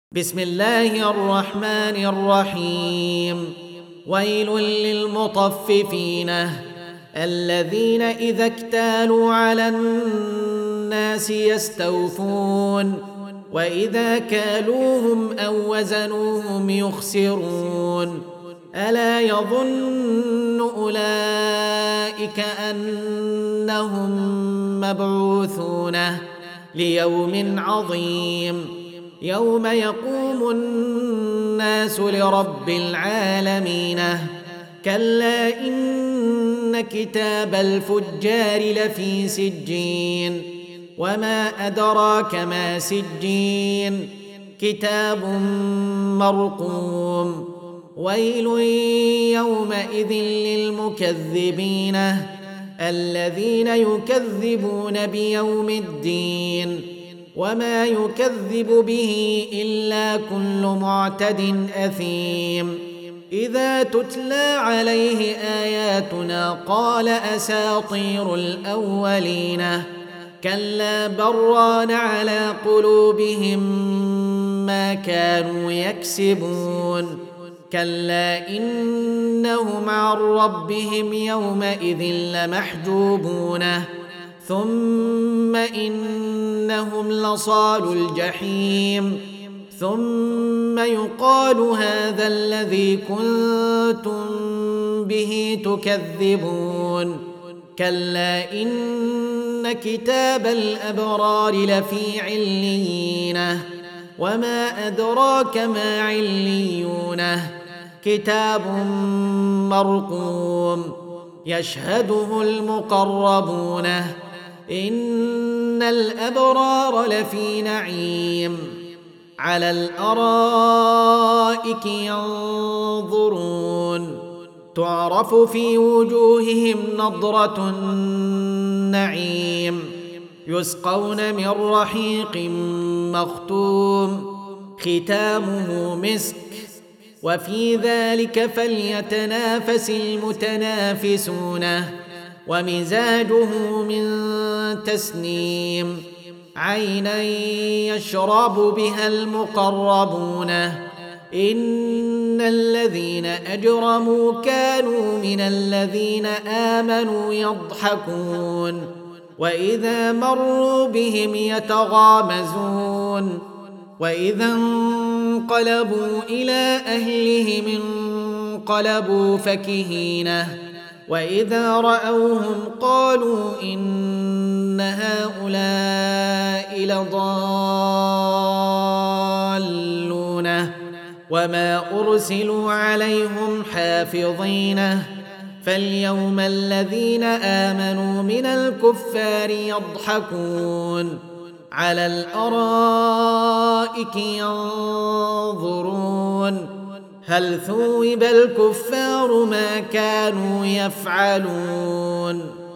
بسم الله الرحمن الرحيم. ويل للمطففين الذين إذا اكتالوا على الناس يستوفون وإذا كالوهم أو وزنوهم يخسرون. ألا يظن أولئك أنهم مبعوثون ليوم عظيم يوم يقوم الناس لرب العالمين. كلا إن كتاب الفجار لفي سجين وما أدراك ما سجين كتاب مرقوم. ويل يومئذ للمكذبين الذين يكذبون بيوم الدين وما يكذب به إلا كل معتد أثيم. إذا تتلى عليه آياتنا قال أساطير الأولين. كلا بران على قلوبهم ما كانوا يكسبون. كلا إنهم عن ربهم يومئذ لمحجوبون ثم إنهم لصالو الجحيم ثم يقال هذا الذي كنتم به تكذبون. كلا إن كتاب الأبرار لفي عليين وما أدراك ما عليون كتاب مرقوم يشهده المقربون. إن الأبرار لفي نعيم على الأرائك ينظرون تعرف في وجوههم نضرة النعيم يسقون من رحيق مختوم ختامه مسك وفي ذلك فليتنافس المتنافسون. ومزاجه من تسنيم عينا يشرب بها المقربون. إن الذين أجرموا كانوا من الذين آمنوا يضحكون وإذا مروا بهم يتغامزون وإذا انقلبوا إلى أهلهم انقلبوا فكهين وإذا رأوهم قالوا إن هؤلاء لضالون وما أرسلوا عليهم حافظين. فاليوم الذين آمنوا من الكفار يضحكون على الأرائك ينظرون هل ثوب الكفار ما كانوا يفعلون.